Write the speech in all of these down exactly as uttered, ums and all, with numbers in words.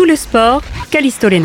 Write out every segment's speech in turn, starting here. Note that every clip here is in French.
Tout le sport, Callisto Lénore.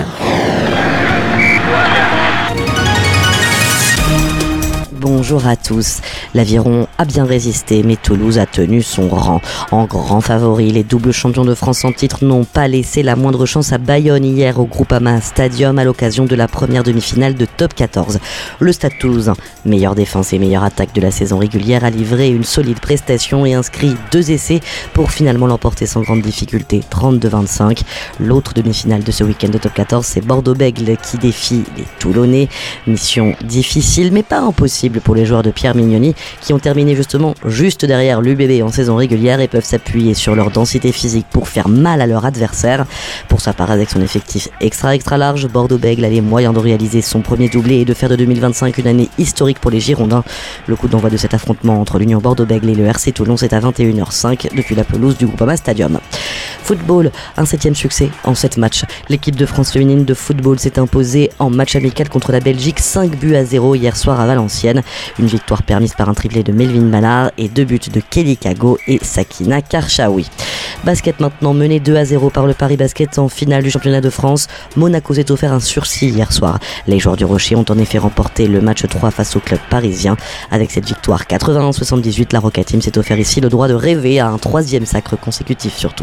Bonjour à tous. L'Aviron a bien résisté, mais Toulouse a tenu son rang. En grand favori, les doubles champions de France en titre n'ont pas laissé la moindre chance à Bayonne hier au Groupama Stadium à l'occasion de la première demi-finale de Top quatorze. Le Stade Toulousain, meilleure défense et meilleure attaque de la saison régulière, a livré une solide prestation et inscrit deux essais pour finalement l'emporter sans grande difficulté, trente-deux à vingt-cinq. L'autre demi-finale de ce week-end de Top quatorze, c'est Bordeaux-Bègles qui défie les Toulonnais. Mission difficile, mais pas impossible pour les joueurs de Pierre Mignoni qui ont terminé justement juste derrière l'U B B en saison régulière et peuvent s'appuyer sur leur densité physique pour faire mal à leur adversaire. Pour sa part, avec son effectif extra extra large, Bordeaux-Bègles a les moyens de réaliser son premier doublé et de faire de deux mille vingt-cinq une année historique pour les Girondins. Le coup d'envoi de cet affrontement entre l'Union Bordeaux-Bègles et le R C Toulon, c'est à vingt et une heures cinq depuis la pelouse du Groupama Stadium. Football, un septième succès en sept matchs. L'équipe de France féminine de football s'est imposée en match amical contre la Belgique, cinq buts à zéro hier soir à Valenciennes. Une victoire permise par un triplé de Melvin Mallard et deux buts de Kelly Kago et Sakina Karchaoui. Basket maintenant, mené deux à zéro par le Paris Basket en finale du championnat de France. Monaco s'est offert un sursis hier soir. Les joueurs du Rocher ont en effet remporté le match trois face au club parisien. Avec cette victoire quatre-vingt-un à soixante-dix-huit, la Roca Team s'est offert ici le droit de rêver à un troisième sacre consécutif surtout.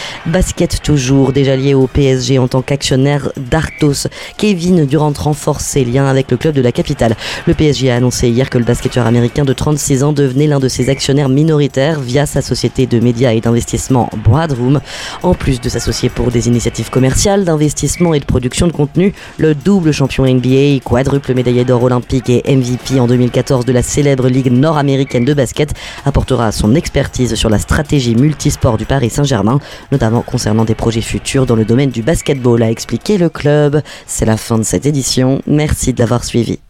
Basket toujours, déjà lié au P S G en tant qu'actionnaire d'Arthos. Kevin Durant renforce ses liens avec le club de la capitale. Le P S G a annoncé hier que le basketteur américain de trente-six ans devenait l'un de ses actionnaires minoritaires via sa société de médias et d'investissement Broadroom. En plus de s'associer pour des initiatives commerciales, d'investissement et de production de contenu, le double champion N B A, quadruple médaillé d'or olympique et M V P en deux mille quatorze de la célèbre Ligue nord-américaine de basket apportera son expertise sur la stratégie multisport du Paris Saint-Germain, notamment concernant des projets futurs dans le domaine du basketball, a expliqué le club. C'est la fin de cette édition. Merci de l'avoir suivi.